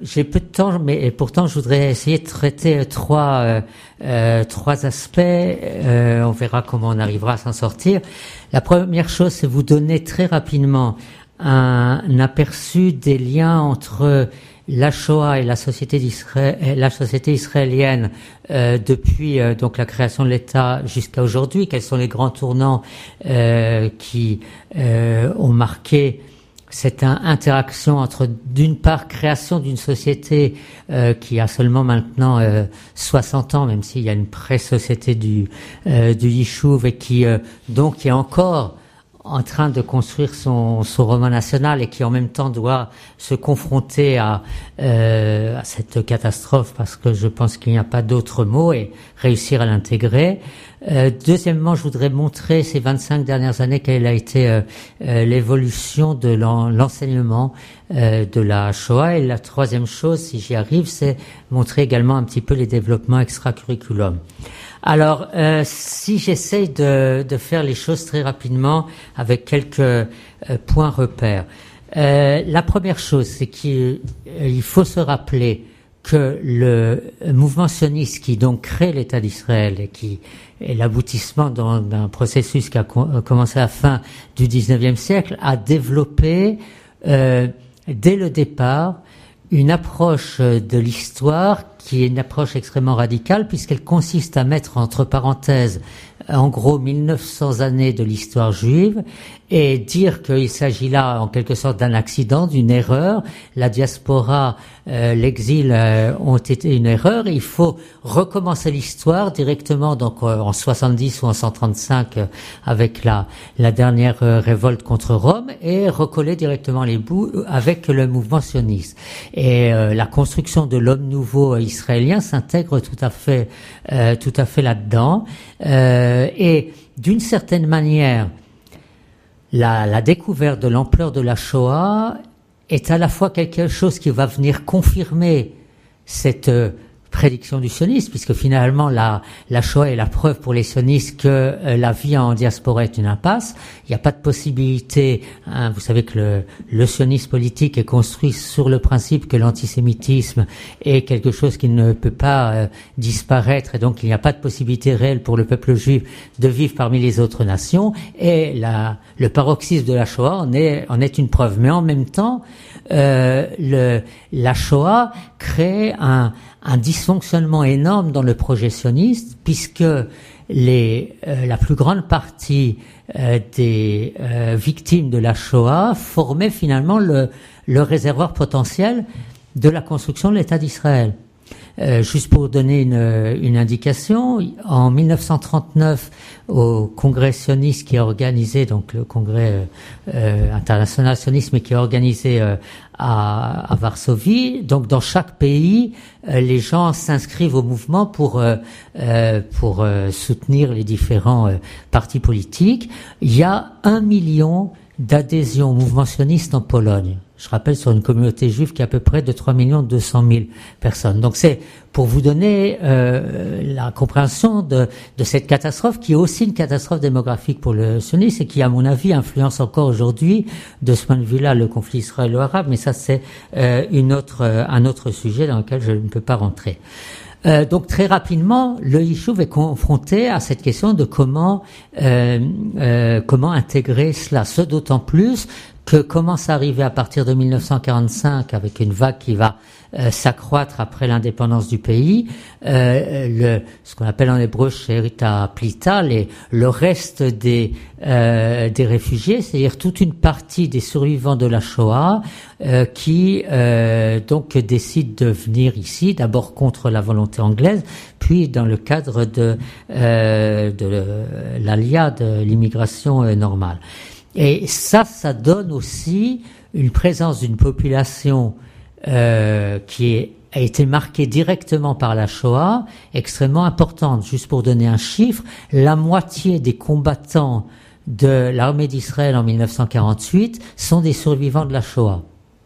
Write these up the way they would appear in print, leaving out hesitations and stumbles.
j'ai peu de temps, mais et pourtant je voudrais essayer de traiter trois aspects. On verra comment on arrivera à s'en sortir. La première chose, c'est vous donner très rapidement un aperçu des liens entre la Shoah et la société israélienne depuis donc la création de l'État jusqu'à aujourd'hui. Quels sont les grands tournants qui ont marqué cette interaction entre, d'une part, création d'une société qui a seulement maintenant 60 ans, même s'il y a une pré-société du Yishuv, et qui donc est encore en train de construire son roman national, et qui en même temps doit se confronter à cette catastrophe, parce que je pense qu'il n'y a pas d'autre mot, et réussir à l'intégrer. Deuxièmement, je voudrais montrer ces 25 dernières années quelle a été l'évolution de l'enseignement de la Shoah. Et la troisième chose, si j'y arrive, c'est montrer également un petit peu les développements extracurriculum. Alors, si j'essaye de faire les choses très rapidement avec quelques points repères. La première chose, c'est qu'il faut se rappeler que le mouvement sioniste qui donc crée l'État d'Israël et qui est l'aboutissement d'un processus qui a commencé à la fin du XIXe siècle, a développé dès le départ une approche de l'histoire qui est une approche extrêmement radicale, puisqu'elle consiste à mettre entre parenthèses en gros 1900 années de l'histoire juive, et dire qu'il s'agit là en quelque sorte d'un accident, d'une erreur. La diaspora, l'exil ont été une erreur, et il faut recommencer l'histoire directement, donc en 70 ou en 135 avec la dernière révolte contre Rome, et recoller directement les bouts avec le mouvement sioniste. Et la construction de l'homme nouveau israélien s'intègre tout à fait là-dedans. Et d'une certaine manière, la découverte de l'ampleur de la Shoah est à la fois quelque chose qui va venir confirmer cette prédiction du sionisme, puisque finalement la Shoah est la preuve pour les sionistes que la vie en diaspora est une impasse. Il n'y a pas de possibilité, vous savez que le sionisme politique est construit sur le principe que l'antisémitisme est quelque chose qui ne peut pas disparaître, et donc il n'y a pas de possibilité réelle pour le peuple juif de vivre parmi les autres nations, et le paroxysme de la Shoah en est une preuve. Mais en même temps, la Shoah crée un dysfonctionnement énorme dans le projet sioniste, puisque la plus grande partie des victimes de la Shoah formaient finalement le réservoir potentiel de la construction de l'État d'Israël. Juste pour donner une indication, en 1939, au congrès sioniste qui est organisé, donc le congrès international sioniste, mais qui est organisé à Varsovie, donc dans chaque pays, les gens s'inscrivent au mouvement pour soutenir les différents partis politiques. Il y a 1 million d'adhésions au mouvement sioniste en Pologne. Je rappelle, sur une communauté juive qui est à peu près de 3 200 000 personnes. Donc c'est pour vous donner la compréhension de cette catastrophe, qui est aussi une catastrophe démographique pour le sionisme, et qui, à mon avis, influence encore aujourd'hui, de ce point de vue-là, le conflit israélo-arabe. Mais ça, c'est un autre sujet dans lequel je ne peux pas rentrer. Donc très rapidement, le Yishuv est confronté à cette question de comment intégrer cela. Ce d'autant plus que commence à arriver à partir de 1945, avec une vague qui va s'accroître après l'indépendance du pays, ce qu'on appelle en hébreu Sherita Plita, le reste des réfugiés, c'est-à-dire toute une partie des survivants de la Shoah qui donc décident de venir ici, d'abord contre la volonté anglaise, puis dans le cadre de l'ALIA, de l'immigration normale. Et ça donne aussi une présence d'une population qui a été marquée directement par la Shoah, extrêmement importante. Juste pour donner un chiffre, la moitié des combattants de l'armée d'Israël en 1948 sont des survivants de la Shoah.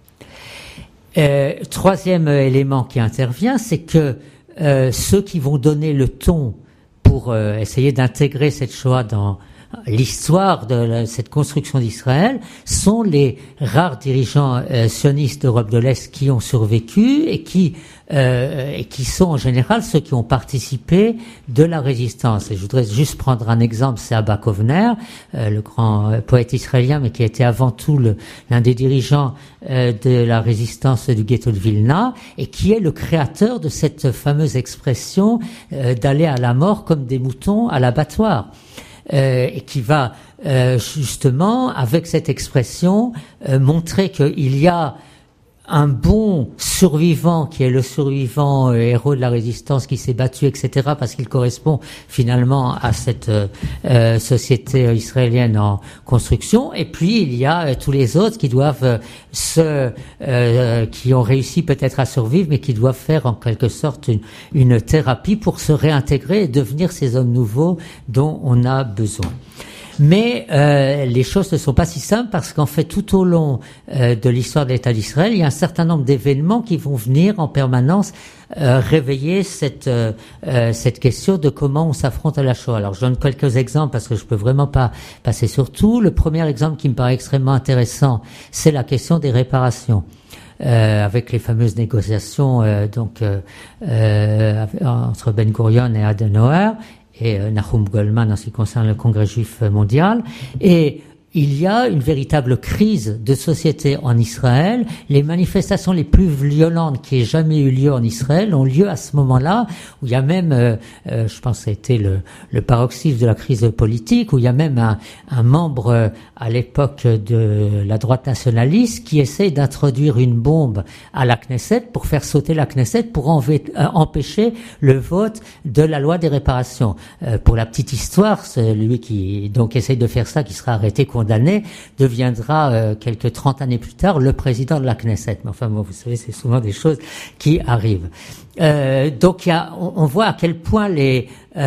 Troisième élément qui intervient, c'est que ceux qui vont donner le ton pour essayer d'intégrer cette Shoah dans l'histoire de cette construction d'Israël sont les rares dirigeants sionistes d'Europe de l'Est qui ont survécu et qui sont en général ceux qui ont participé de la résistance. Et je voudrais juste prendre un exemple, c'est Abba Kovner, le grand poète israélien, mais qui était avant tout l'un des dirigeants de la résistance du ghetto de Vilna, et qui est le créateur de cette fameuse expression d'aller à la mort comme des moutons à l'abattoir. Et qui va justement, avec cette expression, montrer qu'il y a un bon survivant qui est le survivant héros de la résistance qui s'est battu, etc., parce qu'il correspond finalement à cette société israélienne en construction. Et puis il y a tous les autres qui doivent qui ont réussi peut-être à survivre, mais qui doivent faire en quelque sorte une thérapie pour se réintégrer et devenir ces hommes nouveaux dont on a besoin. Mais les choses ne sont pas si simples parce qu'en fait, tout au long de l'histoire de l'État d'Israël, il y a un certain nombre d'événements qui vont venir en permanence réveiller cette question de comment on s'affronte à la Shoah. Alors, je donne quelques exemples parce que je peux vraiment pas passer sur tout. Le premier exemple qui me paraît extrêmement intéressant, c'est la question des réparations. Avec les fameuses négociations entre Ben Gurion et Adenauer, et Nahum Goldman en ce qui concerne le Congrès juif mondial. Et il y a une véritable crise de société en Israël. Les manifestations les plus violentes qui aient jamais eu lieu en Israël ont lieu à ce moment-là, où il y a même, je pense que ça a été le paroxysme de la crise politique, où il y a même un membre à l'époque de la droite nationaliste qui essaie d'introduire une bombe à la Knesset pour faire sauter la Knesset pour empêcher le vote de la loi des réparations. Pour la petite histoire, celui qui donc essaie de faire ça, qui sera arrêté, condamné, deviendra quelques 30 années plus tard le président de la Knesset. Mais enfin, bon, vous savez, c'est souvent des choses qui arrivent. Donc, on voit à quel point il y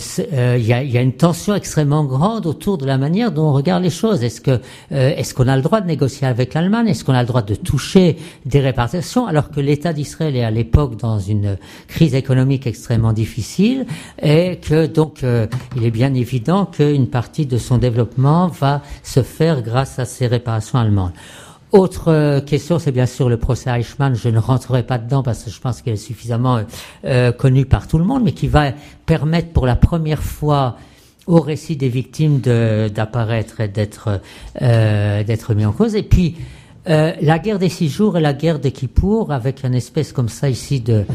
a une tension extrêmement grande autour de la manière dont on regarde les choses. Est-ce qu'on a le droit de négocier avec l'Allemagne? Est-ce qu'on a le droit de toucher des réparations alors que l'État d'Israël est à l'époque dans une crise économique extrêmement difficile et que donc il est bien évident qu'une partie de son développement va se faire grâce à ces réparations allemandes. Autre question, c'est bien sûr le procès Eichmann. Je ne rentrerai pas dedans parce que je pense qu'il est suffisamment connu par tout le monde, mais qui va permettre pour la première fois au récit des victimes d'apparaître et d'être mis en cause. Et puis la guerre des 6 jours et la guerre des Kippour, avec une espèce comme ça ici de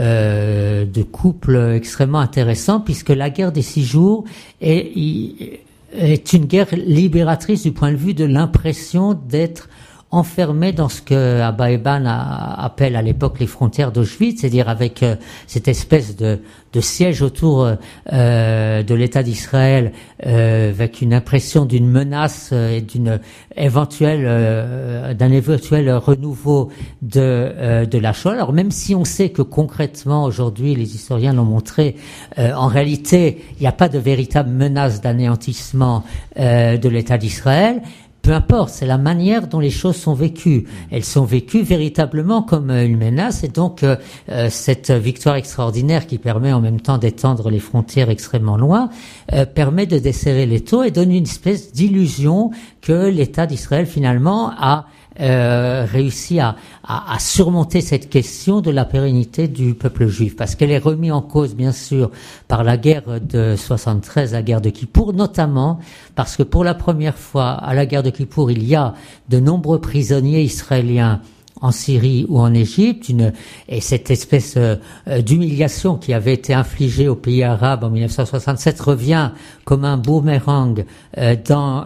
couple extrêmement intéressant, puisque la guerre des 6 jours est une guerre libératrice du point de vue de l'impression d'être enfermé dans ce que Abba Eban appelle à l'époque les frontières d'Auschwitz, c'est-à-dire avec cette espèce de siège autour de l'État d'Israël, avec une impression d'une menace et d'un éventuel renouveau de la Shoah. Alors même si on sait que concrètement aujourd'hui, les historiens l'ont montré, en réalité il n'y a pas de véritable menace d'anéantissement de l'État d'Israël. Peu importe, c'est la manière dont les choses sont vécues. Elles sont vécues véritablement comme une menace, et donc cette victoire extraordinaire qui permet en même temps d'étendre les frontières extrêmement loin, permet de desserrer l'étau et donne une espèce d'illusion que l'État d'Israël finalement a réussi à surmonter cette question de la pérennité du peuple juif, parce qu'elle est remise en cause bien sûr par la guerre de 73, la guerre de Kippour, notamment parce que pour la première fois à la guerre de Kippour, il y a de nombreux prisonniers israéliens en Syrie ou en Égypte, et cette espèce d'humiliation qui avait été infligée aux pays arabes en 1967 revient comme un boomerang dans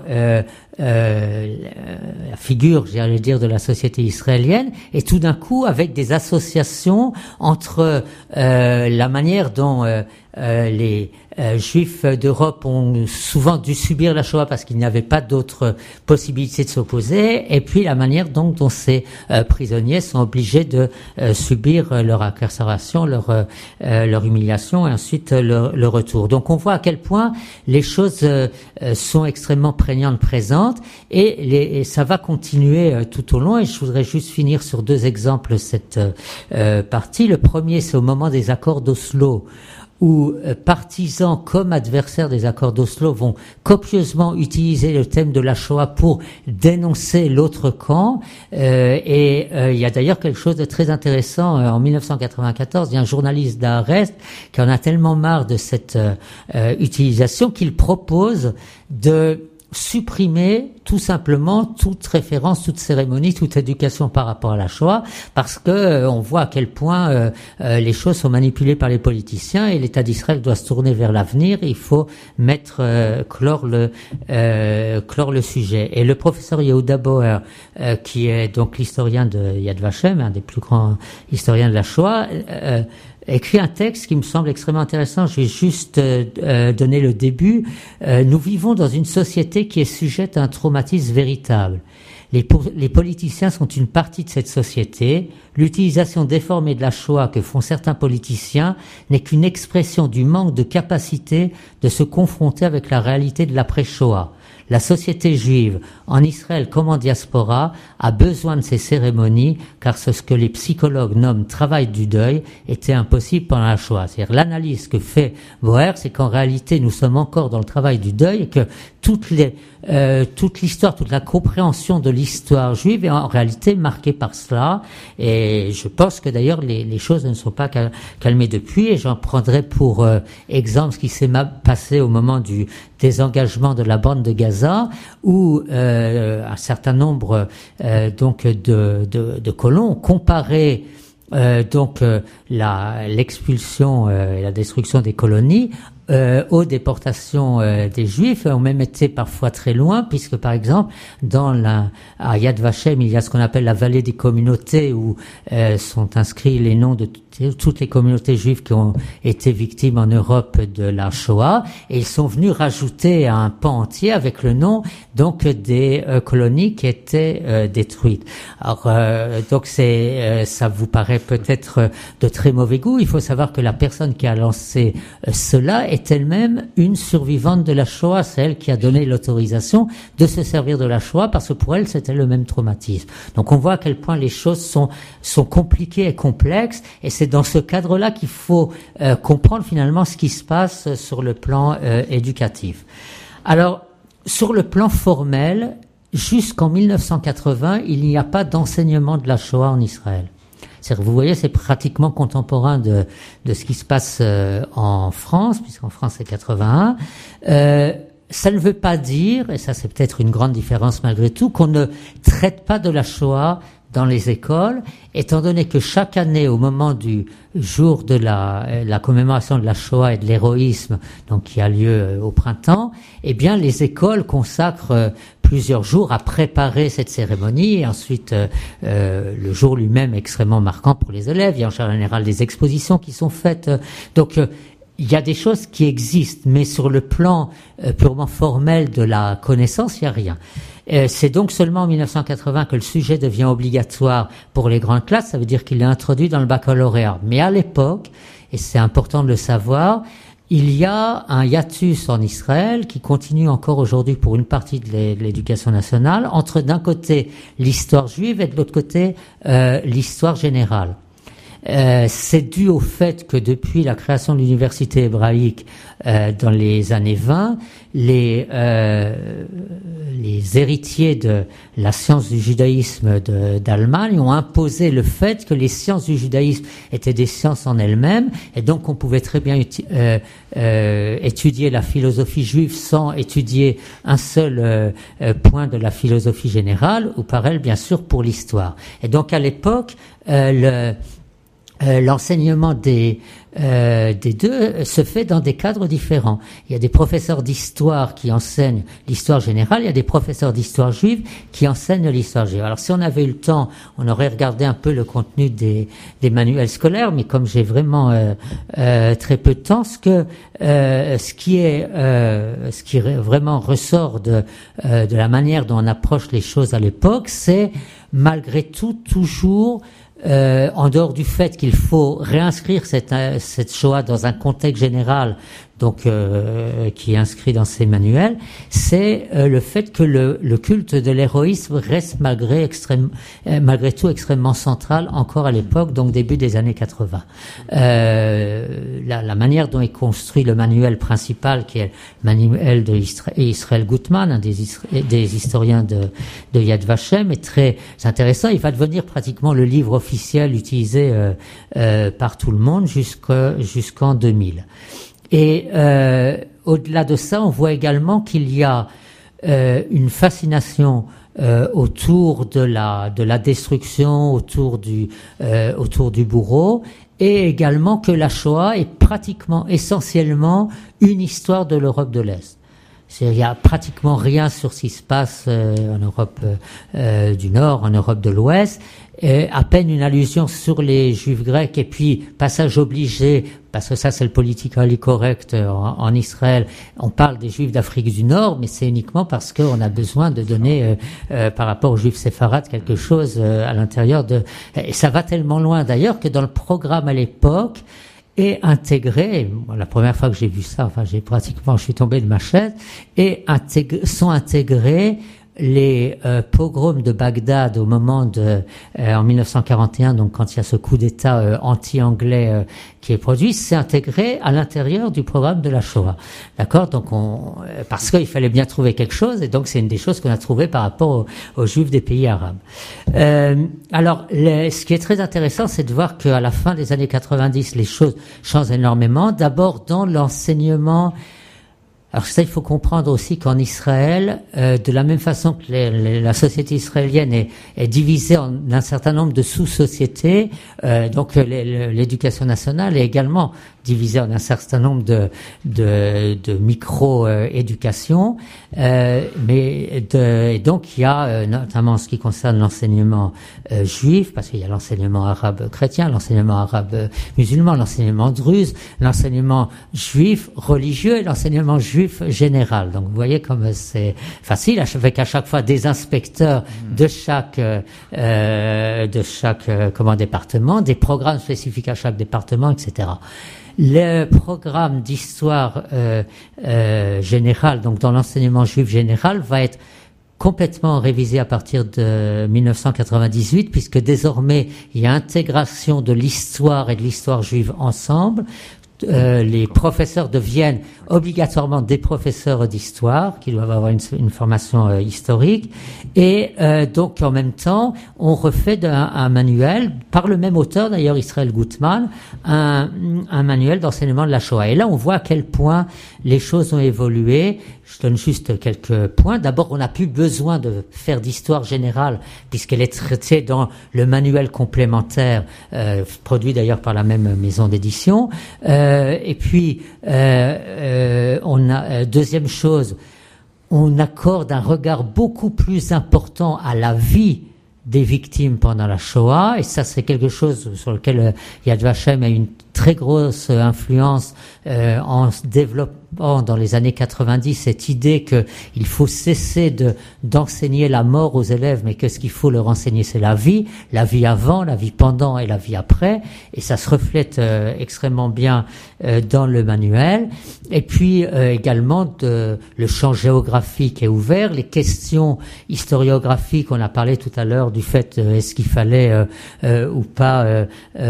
la figure, j'allais dire, de la société israélienne, et tout d'un coup avec des associations entre la manière dont les Juifs d'Europe ont souvent dû subir la Shoah parce qu'il n'y avait pas d'autre possibilité de s'opposer, et puis la manière donc dont ces prisonniers sont obligés de subir leur incarcération, leur humiliation et ensuite le retour. Donc on voit à quel point les choses sont extrêmement prégnantes présentes. évidente, et ça va continuer tout au long. Et je voudrais juste finir sur 2 exemples cette partie. Le premier, c'est au moment des accords d'Oslo, où partisans comme adversaires des accords d'Oslo vont copieusement utiliser le thème de la Shoah pour dénoncer l'autre camp. Il y a d'ailleurs quelque chose de très intéressant. En 1994, il y a un journaliste d'Haaretz qui en a tellement marre de cette utilisation qu'il propose de supprimer tout simplement toute référence, toute cérémonie, toute éducation par rapport à la Shoah, parce que on voit à quel point les choses sont manipulées par les politiciens, et l'État d'Israël doit se tourner vers l'avenir. Il faut clore le sujet. Et le professeur Yehuda Bauer, qui est donc l'historien de Yad Vashem, un des plus grands historiens de la Shoah, écrit un texte qui me semble extrêmement intéressant. Je vais juste donner le début. Nous vivons dans une société qui est sujette à un traumatisme véritable. Les politiciens sont une partie de cette société. L'utilisation déformée de la Shoah que font certains politiciens n'est qu'une expression du manque de capacité de se confronter avec la réalité de l'après-Shoah. La société juive, en Israël comme en diaspora, a besoin de ces cérémonies, car ce que les psychologues nomment travail du deuil était impossible pendant la Shoah. C'est-à-dire l'analyse que fait Bauer, c'est qu'en réalité nous sommes encore dans le travail du deuil, et que toute l'histoire, toute la compréhension de l'histoire juive est en réalité marquée par cela. Et je pense que d'ailleurs les choses ne sont pas calmées depuis, et j'en prendrai pour exemple ce qui s'est passé au moment du désengagement de la bande de Gaza, où un certain nombre de colons ont comparé l'expulsion et la destruction des colonies aux déportations des Juifs, ont même été parfois très loin, puisque par exemple à Yad Vashem il y a ce qu'on appelle la vallée des communautés, où sont inscrits les noms de toutes les communautés juives qui ont été victimes en Europe de la Shoah, et ils sont venus rajouter un pan entier avec le nom donc des colonies qui étaient détruites. Alors donc ça vous paraît peut-être de très mauvais goût. Il faut savoir que la personne qui a lancé cela est elle-même une survivante de la Shoah. C'est elle qui a donné l'autorisation de se servir de la Shoah, parce que pour elle c'était le même traumatisme. Donc on voit à quel point les choses sont compliquées et complexes, et c'est dans ce cadre-là qu'il faut comprendre finalement ce qui se passe sur le plan éducatif. Alors, sur le plan formel, jusqu'en 1980, il n'y a pas d'enseignement de la Shoah en Israël. C'est-à-dire, vous voyez, c'est pratiquement contemporain de ce qui se passe en France, puisqu'en France c'est 81. Ça ne veut pas dire, et ça c'est peut-être une grande différence malgré tout, qu'on ne traite pas de la Shoah dans les écoles, étant donné que chaque année, au moment du jour de la commémoration de la Shoah et de l'héroïsme, donc qui a lieu au printemps, eh bien les écoles consacrent plusieurs jours à préparer cette cérémonie, et ensuite le jour lui-même est extrêmement marquant pour les élèves. Il y a en général des expositions qui sont faites. Donc il y a des choses qui existent, mais sur le plan purement formel de la connaissance, il n'y a rien. C'est donc seulement en 1980 que le sujet devient obligatoire pour les grandes classes. Ça veut dire qu'il est introduit dans le baccalauréat. Mais à l'époque, et c'est important de le savoir, il y a un hiatus en Israël qui continue encore aujourd'hui pour une partie de l'éducation nationale, entre d'un côté l'histoire juive et de l'autre côté l'histoire générale. C'est dû au fait que depuis la création de l'université hébraïque dans les années 20, les héritiers de la science du judaïsme d'Allemagne ont imposé le fait que les sciences du judaïsme étaient des sciences en elles-mêmes, et donc on pouvait très bien étudier la philosophie juive sans étudier un seul point de la philosophie générale, ou pareil bien sûr pour l'histoire. Et donc à l'époque, l'enseignement des deux se fait dans des cadres différents. Il y a des professeurs d'histoire qui enseignent l'histoire générale, il y a des professeurs d'histoire juive qui enseignent l'histoire juive. Alors si on avait eu le temps, on aurait regardé un peu le contenu des manuels scolaires, mais comme j'ai vraiment très peu de temps, ce qui vraiment ressort de la manière dont on approche les choses à l'époque, c'est malgré tout toujours en dehors du fait qu'il faut réinscrire cette Shoah dans un contexte général, donc qui est inscrit dans ces manuels, c'est le fait que le culte de l'héroïsme reste malgré tout extrêmement central encore à l'époque, donc début des années 80. La manière dont est construit le manuel principal, qui est le manuel de Israël Gutman, un des historiens de Yad Vashem, est très intéressant. Il va devenir pratiquement le livre officiel utilisé par tout le monde jusqu'en 2000. Et au-delà de ça, on voit également qu'il y a une fascination autour de la destruction, autour du bourreau, et également que la Shoah est pratiquement, essentiellement, une histoire de l'Europe de l'Est. Il y a pratiquement rien sur ce qui se passe en Europe du Nord, en Europe de l'Ouest, à peine une allusion sur les Juifs grecs, et puis passage obligé, parce que ça c'est le politically correct en Israël, on parle des Juifs d'Afrique du Nord, mais c'est uniquement parce qu'on a besoin de donner par rapport aux Juifs séfarades quelque chose à l'intérieur de... Et ça va tellement loin d'ailleurs que dans le programme à l'époque, et intégré, la première fois que j'ai vu ça, je suis tombé de ma chaise, sont intégrés les pogroms de Bagdad au moment en 1941, donc quand il y a ce coup d'État anti-anglais qui est produit, c'est intégré à l'intérieur du programme de la Shoah. D'accord? Donc parce qu'il fallait bien trouver quelque chose, et donc c'est une des choses qu'on a trouvées par rapport aux Juifs des pays arabes. Alors, ce qui est très intéressant, c'est de voir qu'à la fin des années 90, les choses changent énormément. D'abord dans l'enseignement. Alors ça, il faut comprendre aussi qu'en Israël, de la même façon que la société israélienne est divisée en un certain nombre de sous-sociétés, donc l'éducation nationale est également divisée en un certain nombre de micro-éducations, et donc il y a notamment en ce qui concerne l'enseignement juif, parce qu'il y a l'enseignement arabe chrétien, l'enseignement arabe musulman, l'enseignement druze, l'enseignement juif religieux et l'enseignement juif général. Donc vous voyez comme c'est facile, avec à chaque fois des inspecteurs de chaque département, des programmes spécifiques à chaque département, etc. Le programme d'histoire générale, donc dans l'enseignement juif général, va être complètement révisé à partir de 1998, puisque désormais il y a intégration de l'histoire et de l'histoire juive ensemble. Les professeurs deviennent obligatoirement des professeurs d'histoire qui doivent avoir une formation historique, et donc en même temps on refait un manuel par le même auteur d'ailleurs, Israël Gutman, un manuel d'enseignement de la Shoah. Et là on voit à quel point les choses ont évolué. Je donne juste quelques points. D'abord, on n'a plus besoin de faire d'histoire générale puisqu'elle est traitée dans le manuel complémentaire produit d'ailleurs par la même maison d'édition. Et puis, on a deuxième chose, on accorde un regard beaucoup plus important à la vie des victimes pendant la Shoah, et ça c'est quelque chose sur lequel Yad Vashem a une très grosse influence en développant dans les années 90 cette idée que il faut cesser d'enseigner la mort aux élèves, mais que ce qu'il faut leur enseigner c'est la vie avant, la vie pendant et la vie après, et ça se reflète extrêmement bien dans le manuel. Et puis également le champ géographique est ouvert, les questions historiographiques, on a parlé tout à l'heure du fait est-ce qu'il fallait ou pas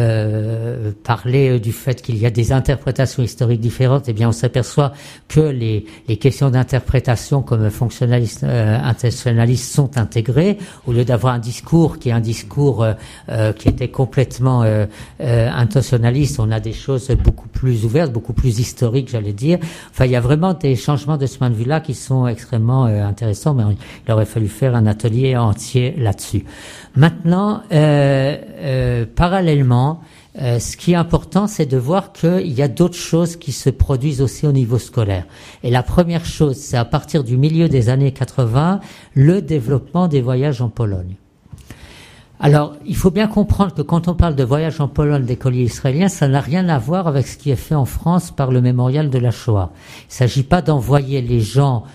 parler du fait qu'il y a des interprétations historiques différentes. Eh bien on s'aperçoit que les questions d'interprétation comme fonctionnalistes, intentionnalistes sont intégrées, au lieu d'avoir un discours qui est un discours qui était complètement intentionnaliste. On a des choses beaucoup plus ouvertes, beaucoup plus historiques, j'allais dire. Enfin, il y a vraiment des changements de ce point de vue-là qui sont extrêmement intéressants, mais il aurait fallu faire un atelier entier là-dessus. Maintenant, parallèlement, ce qui est important, c'est de voir qu'il y a d'autres choses qui se produisent aussi au niveau scolaire. Et la première chose, c'est à partir du milieu des années 80, le développement des voyages en Pologne. Alors, il faut bien comprendre que quand on parle de voyage en Pologne d'écoliers israéliens, ça n'a rien à voir avec ce qui est fait en France par le mémorial de la Shoah. Il ne s'agit pas d'envoyer les gens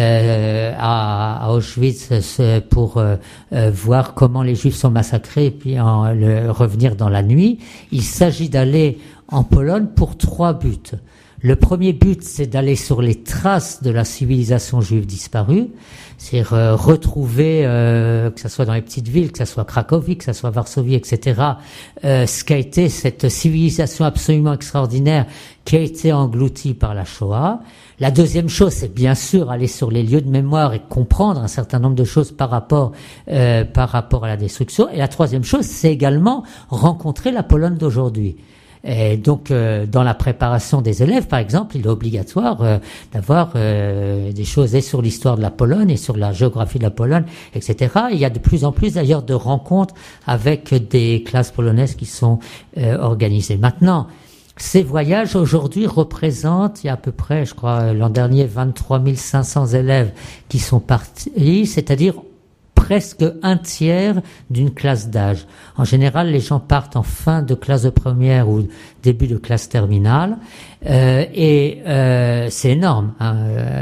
à Auschwitz pour voir comment les Juifs sont massacrés et puis revenir dans la nuit. Il s'agit d'aller en Pologne pour 3 buts. Le premier but, c'est d'aller sur les traces de la civilisation juive disparue, c'est-à-dire retrouver, que ce soit dans les petites villes, que ce soit Cracovie, que ce soit Varsovie, etc., ce qu'a été cette civilisation absolument extraordinaire qui a été engloutie par la Shoah. La deuxième chose, c'est bien sûr aller sur les lieux de mémoire et comprendre un certain nombre de choses par rapport à la destruction. Et la troisième chose, c'est également rencontrer la Pologne d'aujourd'hui. Et donc, dans la préparation des élèves, par exemple, il est obligatoire d'avoir des choses et sur l'histoire de la Pologne et sur la géographie de la Pologne, etc. Il y a de plus en plus d'ailleurs de rencontres avec des classes polonaises qui sont organisées. Maintenant, ces voyages aujourd'hui représentent, il y a à peu près, je crois, l'an dernier, 23 500 élèves qui sont partis, c'est-à-dire presque un tiers d'une classe d'âge. En général, les gens partent en fin de classe de première ou début de classe terminale, et c'est énorme. Hein,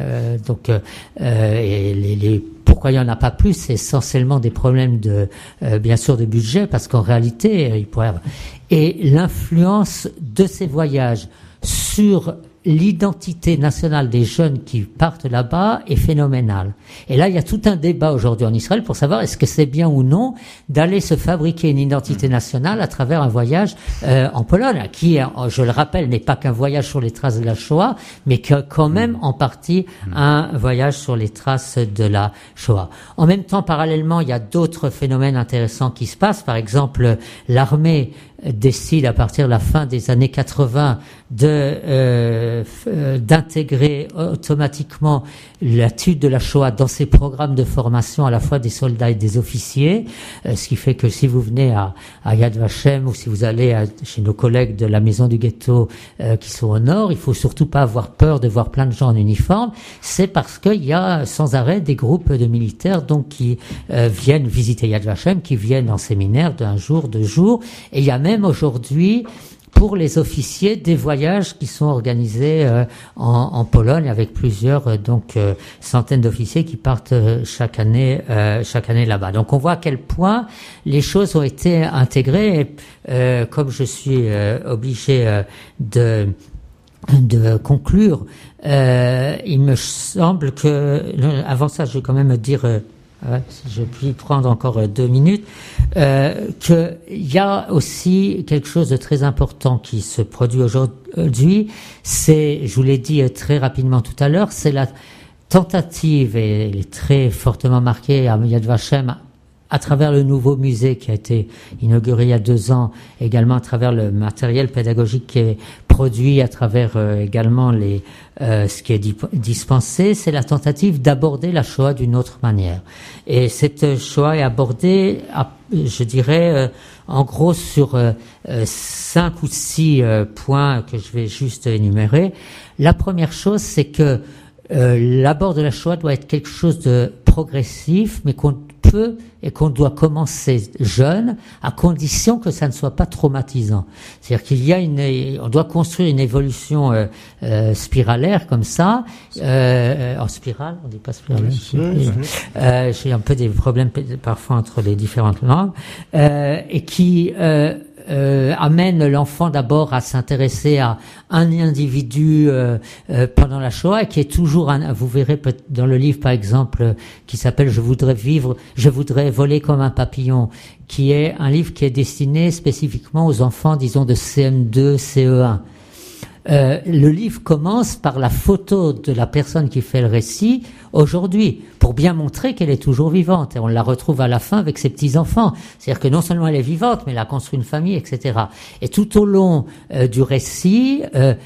et pourquoi il n'y en a pas plus, c'est essentiellement des problèmes bien sûr, de budget, parce qu'en réalité, il pourrait y avoir... Et l'influence de ces voyages sur l'identité nationale des jeunes qui partent là-bas est phénoménale. Et là, il y a tout un débat aujourd'hui en Israël pour savoir est-ce que c'est bien ou non d'aller se fabriquer une identité nationale à travers un voyage en Pologne, qui, je le rappelle, n'est pas qu'un voyage sur les traces de la Shoah, mais que quand même en partie un voyage sur les traces de la Shoah. En même temps, parallèlement, il y a d'autres phénomènes intéressants qui se passent. Par exemple, l'armée décide à partir de la fin des années 80 d'intégrer automatiquement l'étude de la Shoah dans ses programmes de formation à la fois des soldats et des officiers, ce qui fait que si vous venez à Yad Vashem ou si vous allez chez nos collègues de la maison du ghetto qui sont au nord, il faut surtout pas avoir peur de voir plein de gens en uniforme, c'est parce qu'il y a sans arrêt des groupes de militaires donc qui viennent visiter Yad Vashem, qui viennent en séminaire d'un jour, 2 jours, et il y a même aujourd'hui pour les officiers des voyages qui sont organisés en Pologne avec plusieurs centaines d'officiers qui partent chaque année là-bas. Donc on voit à quel point les choses ont été intégrées. Et, comme je suis obligé de conclure, il me semble que avant ça, je vais quand même dire. Si je puis prendre encore 2 minutes, qu'il y a aussi quelque chose de très important qui se produit aujourd'hui, c'est, je vous l'ai dit très rapidement tout à l'heure, c'est la tentative, et elle est très fortement marquée à Yad Vashem, à travers le nouveau musée qui a été inauguré il y a 2 ans, également à travers le matériel pédagogique qui est produit, à travers également ce qui est dispensé, c'est la tentative d'aborder la Shoah d'une autre manière. Et cette Shoah est abordée, je dirais, en gros sur 5 ou 6 points que je vais juste énumérer. La première chose, c'est que l'abord de la Shoah doit être quelque chose de progressif, mais qu'on peut et qu'on doit commencer jeune, à condition que ça ne soit pas traumatisant. C'est-à-dire qu'il y a on doit construire une évolution spiralaire comme ça, en spirale, on dit pas spirale. J'ai un peu des problèmes parfois entre les différentes langues, et qui amène l'enfant d'abord à s'intéresser à un individu pendant la Shoah, qui est toujours vous verrez dans le livre par exemple qui s'appelle Je voudrais voler comme un papillon, qui est un livre qui est destiné spécifiquement aux enfants, disons de CM2, CE1. Le livre commence par la photo de la personne qui fait le récit aujourd'hui, pour bien montrer qu'elle est toujours vivante. Et on la retrouve à la fin avec ses petits-enfants. C'est-à-dire que non seulement elle est vivante, mais elle a construit une famille, etc. Et tout au long du récit,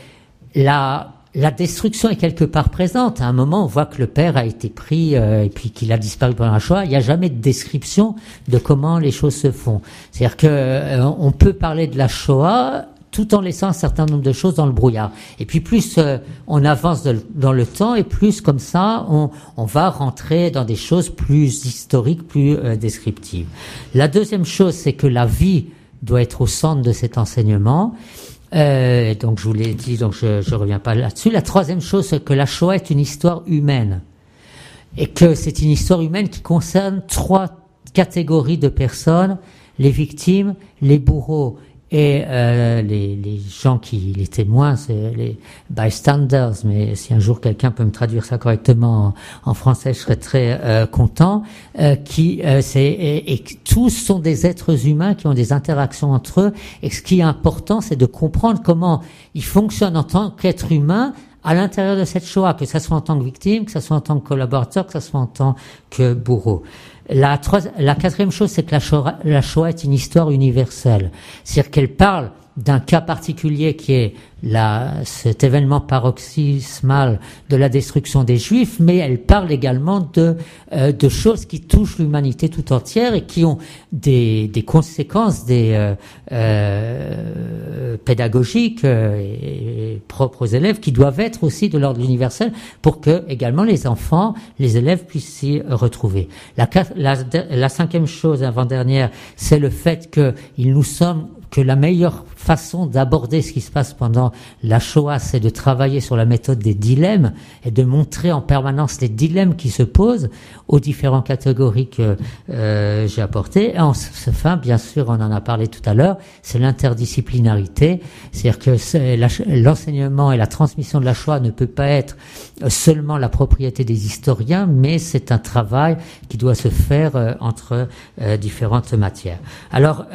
la destruction est quelque part présente. À un moment, on voit que le père a été pris et puis qu'il a disparu pendant la Shoah. Il n'y a jamais de description de comment les choses se font. C'est-à-dire que on peut parler de la Shoah tout en laissant un certain nombre de choses dans le brouillard. Et puis plus on avance dans le temps, et plus comme ça, on va rentrer dans des choses plus historiques, plus descriptives. La deuxième chose, c'est que la vie doit être au centre de cet enseignement. Donc je vous l'ai dit, donc je reviens pas là-dessus. La troisième chose, c'est que la Shoah est une histoire humaine. Et que c'est une histoire humaine qui concerne 3 catégories de personnes: les victimes, les bourreaux et les gens les témoins, c'est les bystanders, mais si un jour quelqu'un peut me traduire ça correctement en français, je serais très content. Et tous sont des êtres humains qui ont des interactions entre eux, et ce qui est important, c'est de comprendre comment ils fonctionnent en tant qu'êtres humains à l'intérieur de cette Shoah, que ça soit en tant que victime, que ça soit en tant que collaborateur, que ça soit en tant que bourreau. La quatrième chose, c'est que la Shoah est une histoire universelle. C'est-à-dire qu'elle parle d'un cas particulier qui est cet événement paroxysmal de la destruction des Juifs, mais elle parle également de choses qui touchent l'humanité tout entière et qui ont des conséquences pédagogiques et propres aux élèves qui doivent être aussi de l'ordre universel pour que également les enfants, les élèves puissent s'y retrouver. La cinquième chose avant-dernière, c'est le fait que la meilleure façon d'aborder ce qui se passe pendant la Shoah, c'est de travailler sur la méthode des dilemmes et de montrer en permanence les dilemmes qui se posent aux différentes catégories que j'ai apportées. Et enfin, bien sûr, on en a parlé tout à l'heure, c'est l'interdisciplinarité. C'est-à-dire que l'enseignement et la transmission de la Shoah ne peut pas être seulement la propriété des historiens, mais c'est un travail qui doit se faire entre différentes matières. Alors,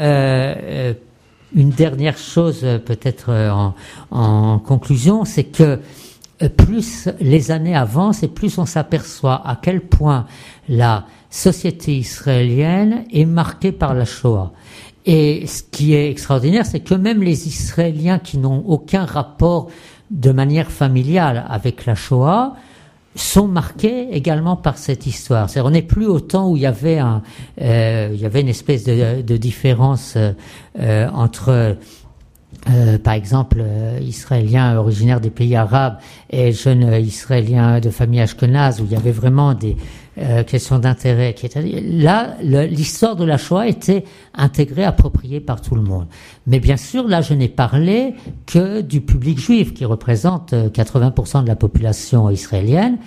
une dernière chose peut-être en conclusion, c'est que plus les années avancent et plus on s'aperçoit à quel point la société israélienne est marquée par la Shoah. Et ce qui est extraordinaire, c'est que même les Israéliens qui n'ont aucun rapport de manière familiale avec la Shoah sont marqués également par cette histoire. C'est-à-dire, on n'est plus au temps où il y avait une espèce de différence entre par exemple, Israéliens originaires des pays arabes et jeunes Israéliens de famille ashkénaze, où il y avait vraiment des questions d'intérêt. Là, l'histoire de la Shoah était intégrée, appropriée par tout le monde. Mais bien sûr, là, je n'ai parlé que du public juif, qui représente 80% de la population israélienne.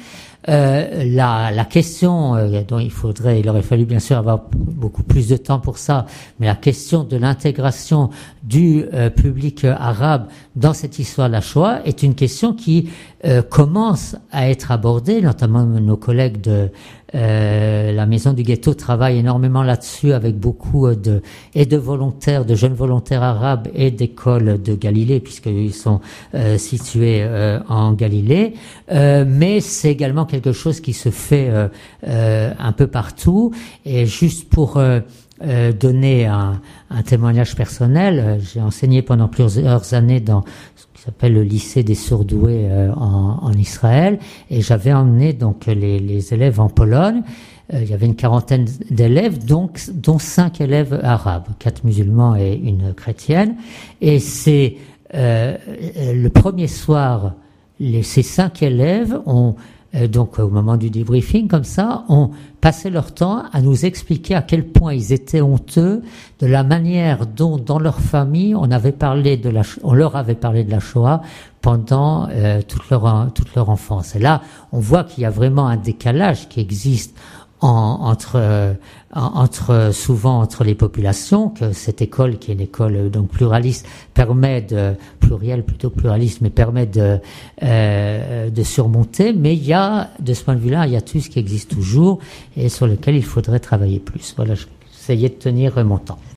La question dont il aurait fallu bien sûr avoir beaucoup plus de temps pour ça, mais la question de l'intégration du public arabe dans cette histoire de la Shoah est une question qui commence à être abordée, notamment nos collègues de la Maison du Ghetto travaillent énormément là-dessus avec beaucoup de volontaires, de jeunes volontaires arabes et d'écoles de Galilée, puisqu'ils sont situés en Galilée. Mais c'est également quelque chose qui se fait un peu partout. Et juste pour donner un témoignage personnel, j'ai enseigné pendant plusieurs années dans ce qui s'appelle le lycée des surdoués en Israël, et j'avais emmené donc les élèves en Pologne. Il y avait une quarantaine d'élèves, dont 5 élèves arabes, 4 musulmans et une chrétienne. Et c'est le premier soir, ces 5 élèves ont donc au moment du débriefing, comme ça, ont passé leur temps à nous expliquer à quel point ils étaient honteux de la manière dont, dans leur famille, on leur avait parlé de la Shoah pendant toute leur enfance. Et là, on voit qu'il y a vraiment un décalage qui existe souvent entre les populations, que cette école, qui est une école donc pluraliste, permet mais permet de surmonter. Mais il y a, de ce point de vue-là, il y a tout ce qui existe toujours et sur lequel il faudrait travailler plus. Voilà, j'essayais de tenir mon temps.